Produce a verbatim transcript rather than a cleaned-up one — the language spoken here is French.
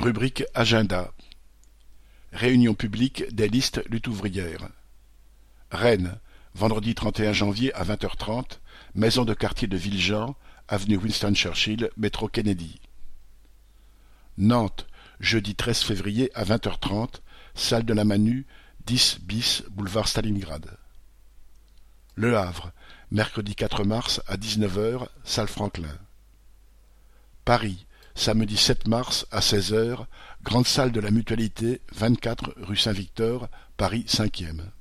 Rubrique Agenda. Réunion publique des listes lutte ouvrière. Rennes, vendredi trente et un janvier à vingt heures trente, maison de quartier de Villejean, avenue Winston Churchill, métro Kennedy. Nantes, jeudi treize février à vingt heures trente, salle de la Manu, dix bis, boulevard Stalingrad. Le Havre, mercredi quatre mars à dix-neuf heures, salle Franklin. Paris, samedi sept mars à seize heures, grande salle de la Mutualité, vingt-quatre rue Saint-Victor, Paris cinquième.